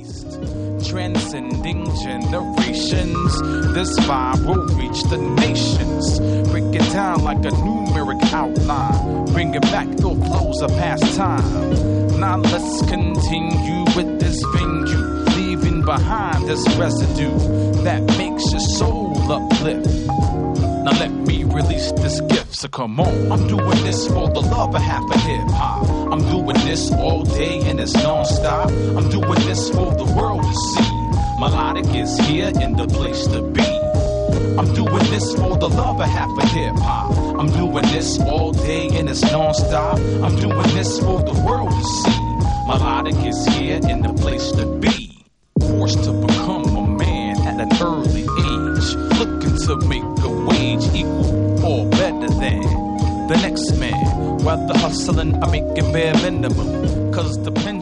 beast, transcending generations. This vibe will reach the nations. Break it down like a numeric outline, bringing back your flows of past time. Now let's continue with this venue, leaving behind this residue that makes your soul uplift. Now let me release this gift, so come on. I'm doing this for the love of half of hip-hop. I'm doing this all day and it's non-stop. I'm doing this for the world to see. Melodic is here in the place to be. I'm doing this for the love of half of hip-hop. I'm doing this all day and it's non-stop. I'm doing this for the world to see. Melodic is here in the place to be. Forced to become a man at an early age, looking to make a wage equal or better than the next man. While the hustling, I'm making bare minimum, cause the